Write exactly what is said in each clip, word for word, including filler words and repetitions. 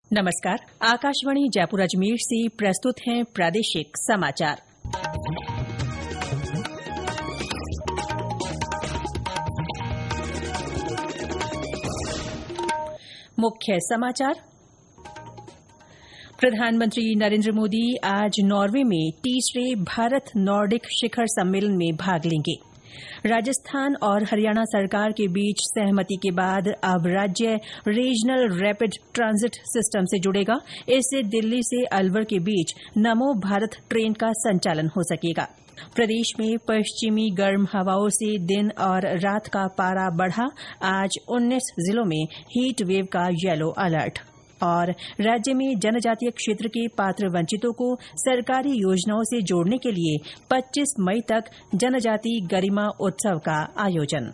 नमस्कार। आकाशवाणी जयपुर अजमेर से प्रस्तुत हैं प्रादेशिक समाचार। मुख्य समाचार। प्रधानमंत्री नरेंद्र मोदी आज नॉर्वे में तीसरे भारत नॉर्डिक शिखर सम्मेलन में भाग लेंगे। राजस्थान और हरियाणा सरकार के बीच सहमति के बाद अब राज्य रीजनल रैपिड ट्रांजिट सिस्टम से जुड़ेगा। इससे दिल्ली से अलवर के बीच नमो भारत ट्रेन का संचालन हो सकेगा। प्रदेश में पश्चिमी गर्म हवाओं से दिन और रात का पारा बढ़ा। आज उन्नीस जिलों में हीट वेव का येलो अलर्ट। और राज्य में जनजातीय क्षेत्र के पात्र वंचितों को सरकारी योजनाओं से जोड़ने के लिए पच्चीस मई तक जनजाति गरिमा उत्सव का आयोजन।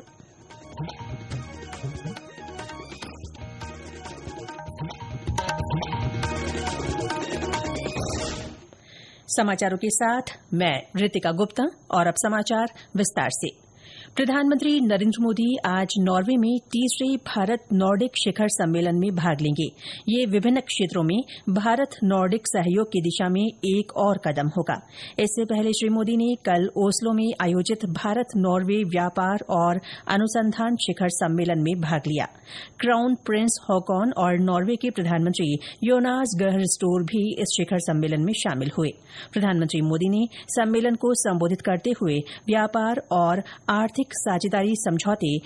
समाचारों के साथ मैं ऋतिका गुप्ता। और अब समाचार विस्तार से। प्रधानमंत्री नरेंद्र मोदी आज नॉर्वे में तीसरे भारत नॉर्डिक शिखर सम्मेलन में भाग लेंगे। ये विभिन्न क्षेत्रों में भारत नॉर्डिक सहयोग की दिशा में एक और कदम होगा। इससे पहले श्री मोदी ने कल ओस्लो में आयोजित भारत नॉर्वे व्यापार और अनुसंधान शिखर सम्मेलन में भाग लिया। क्राउन प्रिंस हॉकॉन और नॉर्वे के प्रधानमंत्री योनास गहर स्टोर भी इस शिखर सम्मेलन में शामिल हुए। प्रधानमंत्री मोदी ने सम्मेलन को संबोधित करते हुए व्यापार और आर्थिक साझेदारी समझौते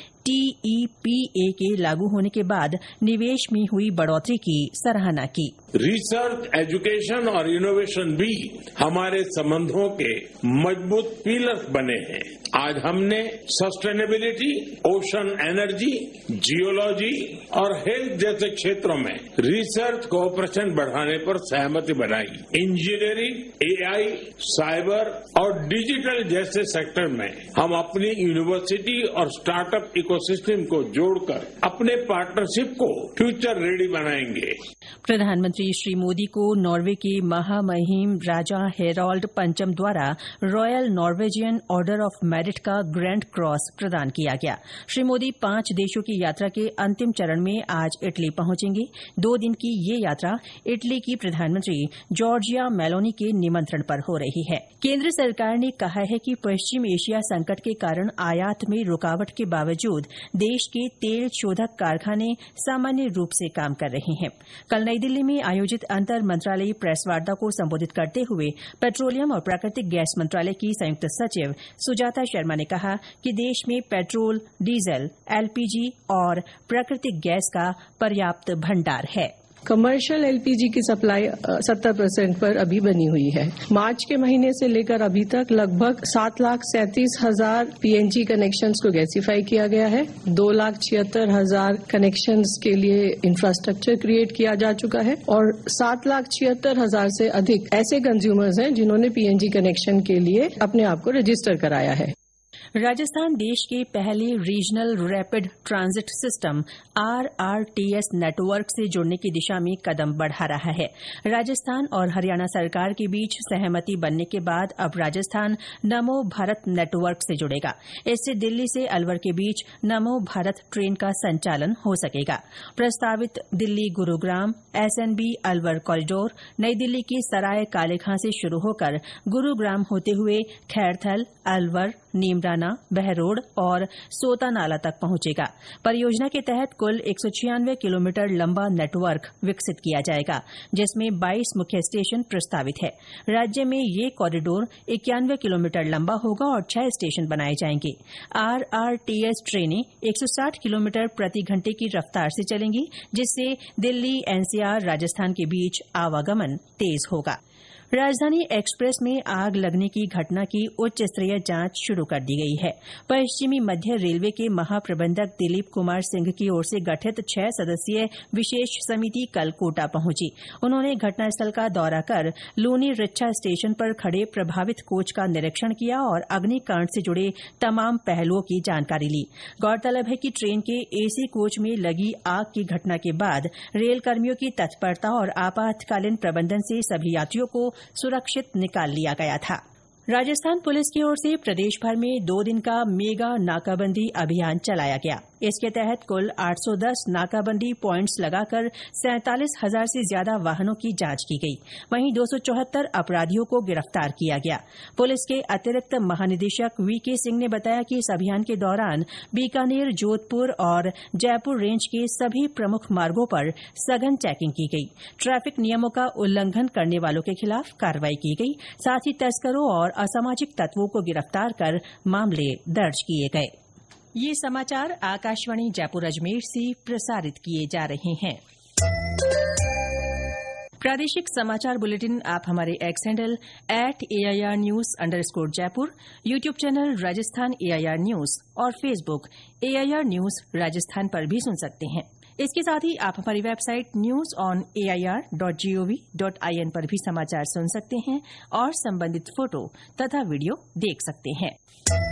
टीईपीए के लागू होने के बाद निवेश में हुई बढ़ोतरी की सराहना की। रिसर्च, एजुकेशन और इनोवेशन भी हमारे संबंधों के मजबूत पिलर्स बने हैं। आज हमने सस्टेनेबिलिटी, ओशन एनर्जी, जियोलॉजी और हेल्थ जैसे क्षेत्रों में रिसर्च कोऑपरेशन बढ़ाने पर सहमति बनाई। इंजीनियरिंग, एआई, साइबर और डिजिटल जैसे सेक्टर में हम अपनी यूनिवर्सिटी और स्टार्टअप इकोसिस्टम को जोड़कर अपने पार्टनरशिप को फ्यूचर रेडी बनाएंगे। प्रधानमंत्री श्री मोदी को नॉर्वे के महामहिम राजा हेरोल्ड पंचम द्वारा royal Norwegian order of merit का ग्रैंड क्रॉस प्रदान किया गया। श्री मोदी पांच देशों की यात्रा के अंतिम चरण में आज इटली पहुंचेंगे। दो दिन की ये यात्रा इटली की प्रधानमंत्री जॉर्जिया मेलोनी के निमंत्रण पर हो रही है। केंद्र सरकार ने कहा है कि पश्चिम एशिया संकट के कारण आयात में रुकावट के बावजूद देश के तेल शोधक कारखाने सामान्य रूप से काम कर रहे हैं। कल नई दिल्ली में आयोजित अंतर मंत्रालयी प्रेस वार्ता को संबोधित करते हुए पेट्रोलियम और प्राकृतिक गैस मंत्रालय की संयुक्त सचिव सुजाता शर्मा ने कहा कि देश में पेट्रोल, डीजल, एलपीजी और प्राकृतिक गैस का पर्याप्त भंडार है। कमर्शियल एलपीजी की सप्लाई सत्तर परसेंट पर अभी बनी हुई है। मार्च के महीने से लेकर अभी तक लगभग सात लाख सैंतीस हजार पीएनजी कनेक्शंस को गैसीफाई किया गया है। दो लाख छिहत्तर हजार कनेक्शंस के लिए इंफ्रास्ट्रक्चर क्रिएट किया जा चुका है और सात लाख छिहत्तर हजार से अधिक ऐसे कंज्यूमर्स हैं जिन्होंने पीएनजी कनेक्शन के लिए अपने आप को रजिस्टर कराया है। राजस्थान देश के पहले regional rapid transit system RRTS network से जुड़ने की दिशा में कदम बढ़ा रहा है। राजस्थान और हरियाणा सरकार के बीच सहमति बनने के बाद अब राजस्थान नमो भारत नेटवर्क से जुड़ेगा। इससे दिल्ली से अलवर के बीच नमो भारत ट्रेन का संचालन हो सकेगा। प्रस्तावित दिल्ली गुरुग्राम एसएनबी अलवर कॉरिडोर नई दिल्ली के सराय कालेखां से शुरू होकर गुरुग्राम होते हुए खैरथल, अलवर, नीमराना, बहरोड और सोतानाला तक पहुंचेगा। परियोजना के तहत कुल एक सौ छियानवे किलोमीटर लंबा नेटवर्क विकसित किया जाएगा, जिसमें बाईस मुख्य स्टेशन प्रस्तावित है। राज्य में ये कॉरिडोर इक्यानवे किलोमीटर लंबा होगा और छह स्टेशन बनाए जाएंगे। आरआरटीएस ट्रेनें एक सौ साठ किलोमीटर प्रति घंटे की रफ्तार से चलेंगी, जिससे दिल्ली एनसीआर राजस्थान के बीच आवागमन तेज होगा। राजधानी एक्सप्रेस में आग लगने की घटना की उच्च स्तरीय जांच शुरू कर दी गई है। पश्चिमी मध्य रेलवे के महाप्रबंधक दिलीप कुमार सिंह की ओर से गठित छह सदस्यीय विशेष समिति कल कोटा पहुंची। उन्होंने घटनास्थल का दौरा कर लूनी रिच्छा स्टेशन पर खड़े प्रभावित कोच का निरीक्षण किया और अग्निकांड से जुड़े तमाम पहलुओं की जानकारी ली। गौरतलब है कि ट्रेन के एसी कोच में लगी आग की घटना के बाद रेलकर्मियों की तत्परता और आपातकालीन प्रबंधन से सभी यात्रियों को सुरक्षित निकाल लिया गया था। राजस्थान पुलिस की ओर से प्रदेश भर में दो दिन का मेगा नाकाबंदी अभियान चलाया गया। इसके तहत कुल आठ सौ दस नाकाबंदी प्वाइंट्स लगाकर सैंतालीस हजार से ज्यादा वाहनों की जांच की गई। वहीं दो सौ चौहत्तर अपराधियों को गिरफ्तार किया गया। पुलिस के अतिरिक्त महानिदेशक वीके सिंह ने बताया कि इस अभियान के दौरान बीकानेर, जोधपुर और जयपुर रेंज के सभी प्रमुख मार्गों पर सघन चेकिंग की गई। ट्रैफिक नियमों का उल्लंघन करने वालों के खिलाफ कार्रवाई की गई। साथ ही तस्करों और असामाजिक तत्वों को गिरफ्तार कर मामले दर्ज किए गए। ये समाचार आकाशवाणी जयपुर अजमेर से प्रसारित किए जा रहे हैं। प्रादेशिक समाचार बुलेटिन आप हमारे X handle at AIR news underscore Jaipur, YouTube channel Rajasthan AIR news और फेसबुक एआईआर न्यूज राजस्थान पर भी सुन सकते हैं। इसके साथ ही आप हमारी website news on AIR dot GOV dot IN पर भी समाचार सुन सकते हैं और संबंधित फोटो तथा वीडियो देख सकते हैं।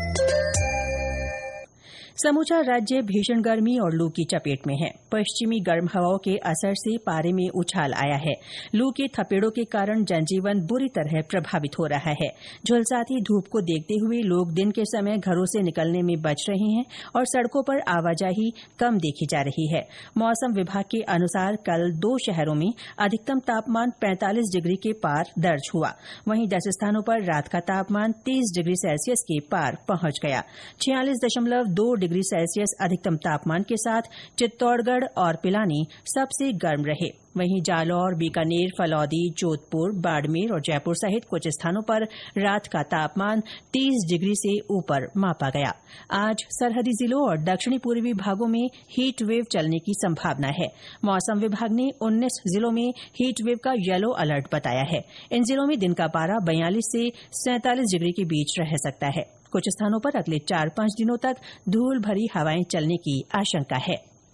समूचा राज्य भीषण गर्मी और लू की चपेट में है। पश्चिमी गर्म हवाओं के असर से पारे में उछाल आया है। लू के थपेड़ों के कारण जनजीवन बुरी तरह प्रभावित हो रहा है। झुलसाती धूप को देखते हुए लोग दिन के समय घरों से निकलने में बच रहे हैं और सड़कों पर आवाजाही कम देखी जा रही है। मौसम विभाग के अनुसार कल दो शहरों में अधिकतम तापमान पैंतालीस डिग्री के पार दर्ज हुआ। वहीं दस स्थानों पर रात का तापमान तीस डिग्री सेल्सियस के पार पहुंच गया। छियालीस दशमलव दो डिग्री सेल्सियस अधिकतम तापमान के साथ चित्तौड़गढ़ और पिलानी सबसे गर्म रहे। वहीं जालौर, बीकानेर, फलौदी, जोधपुर, बाड़मेर और जयपुर सहित कुछ स्थानों पर रात का तापमान तीस डिग्री से ऊपर मापा गया। आज सरहदी जिलों और दक्षिणी पूर्वी भागों में हीट वेव चलने की संभावना है। मौसम विभाग ने उन्नीस जिलों में हीट वेव का येलो अलर्ट बताया है। इन जिलों में दिन का पारा बयालीस से सैंतालीस डिग्री के बीच रह सकता है। कुछ स्थानों पर अगले चार पांच दिनों तक धूल भरी हवाएं चलने की आशंका है।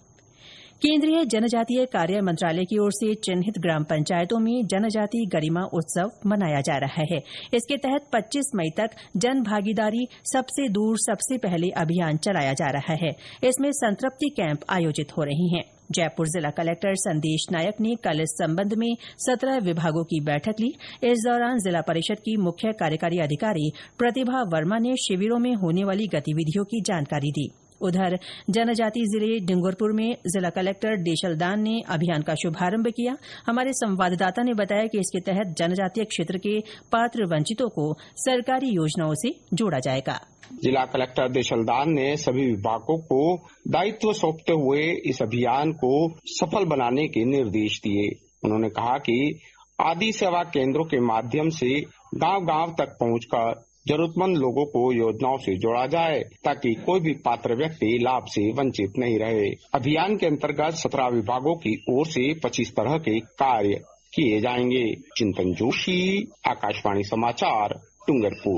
केंद्रीय जनजातीय कार्य मंत्रालय की ओर से चिन्हित ग्राम पंचायतों में जनजाति गरिमा उत्सव मनाया जा रहा है। इसके तहत पच्चीस मई तक जन भागीदारी सबसे दूर सबसे पहले अभियान चलाया जा रहा है। इसमें संतृप्ति कैंप आयोजित हो रही हैं। जयपुर जिला कलेक्टर संदेश नायक ने कल इस संबंध में सत्रह विभागों की बैठक ली। इस दौरान जिला परिषद की मुख्य कार्यकारी अधिकारी प्रतिभा वर्मा ने शिविरों में होने वाली गतिविधियों की जानकारी दी। उधर जनजाति जिले डूंगरपुर में जिला कलेक्टर देशलदान ने अभियान का शुभारंभ किया। हमारे संवाददाता ने बताया कि इसके तहत जनजातीय क्षेत्र के पात्र वंचितों को सरकारी योजनाओं से जोड़ा जाएगा। जिला कलेक्टर देशलदान ने सभी विभागों को दायित्व सौंपते हुए इस अभियान को सफल बनाने के निर्देश दिए। उन्होंने कहा कि आदि सेवा केंद्रों के माध्यम से गांव-गांव तक पहुंचकर जरूरतमंद लोगों को योजनाओं से जोड़ा जाए ताकि कोई भी पात्र व्यक्ति लाभ से वंचित नहीं रहे। अभियान के अंतर्गत सत्रह विभागों की ओर से पच्चीस तरह के कार्य किए जाएंगे। चिंतन जोशी, आकाशवाणी समाचार, डूंगरपुर।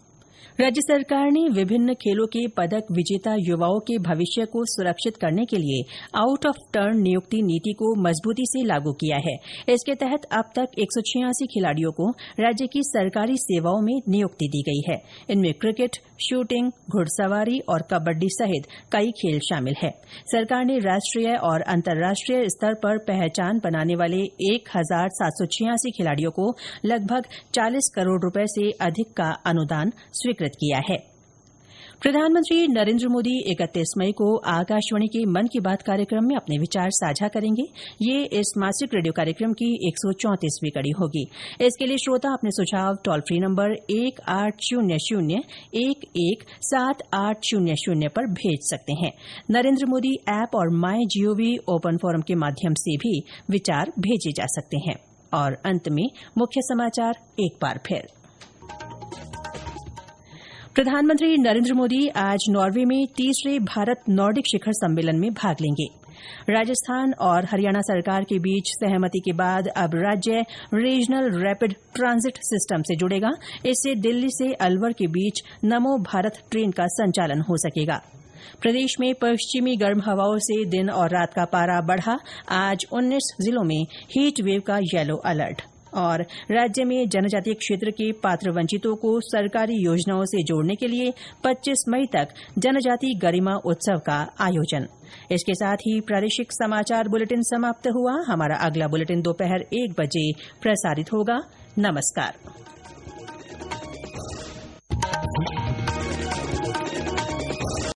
राज्य सरकार ने विभिन्न खेलों के पदक विजेता युवाओं के भविष्य को सुरक्षित करने के लिए आउट ऑफ टर्न नियुक्ति नीति को मजबूती से लागू किया है। इसके तहत अब तक एक सौ छियासी खिलाड़ियों को राज्य की सरकारी सेवाओं में नियुक्ति दी गई है। इनमें क्रिकेट, शूटिंग, घुड़सवारी और कबड्डी सहित कई खेल शामिल है। सरकार ने राष्ट्रीय और अंतर्राष्ट्रीय स्तर पर पहचान बनाने वाले एक हजार सात सौ छियासी खिलाड़ियों को लगभग चालीस करोड़ रुपए से अधिक का अनुदान स्वीकृत किया है। प्रधानमंत्री नरेंद्र मोदी इकतीस मई को आकाशवाणी के मन की बात कार्यक्रम में अपने विचार साझा करेंगे। ये इस मासिक रेडियो कार्यक्रम की एक सौ चौंतीसवीं कड़ी होगी। इसके लिए श्रोता अपने सुझाव टोल फ्री नंबर एक आठ शून्य शून्य एक एक सात आठ शून्य शून्य पर भेज सकते हैं। नरेंद्र मोदी ऐप और माई जीओवी ओपन फोरम के माध्यम से भी विचार भेजे जा सकते हैं। और अंत में मुख्य समाचार एक बार फिर। प्रधानमंत्री नरेंद्र मोदी आज नॉर्वे में तीसरे भारत नॉर्डिक शिखर सम्मेलन में भाग लेंगे। राजस्थान और हरियाणा सरकार के बीच सहमति के बाद अब राज्य रीजनल रैपिड ट्रांजिट सिस्टम से जुड़ेगा। इससे दिल्ली से अलवर के बीच नमो भारत ट्रेन का संचालन हो सकेगा। प्रदेश में पश्चिमी गर्म हवाओं से दिन और रात का पारा बढ़ा। आज उन्नीस जिलों में हीट वेव का येलो अलर्ट। और राज्य में जनजातीय क्षेत्र के पात्र वंचितों को सरकारी योजनाओं से जोड़ने के लिए पच्चीस मई तक जनजाति गरिमा उत्सव का आयोजन। इसके साथ ही प्रादेशिक समाचार बुलेटिन समाप्त हुआ। हमारा अगला बुलेटिन दोपहर एक बजे प्रसारित होगा। नमस्कार।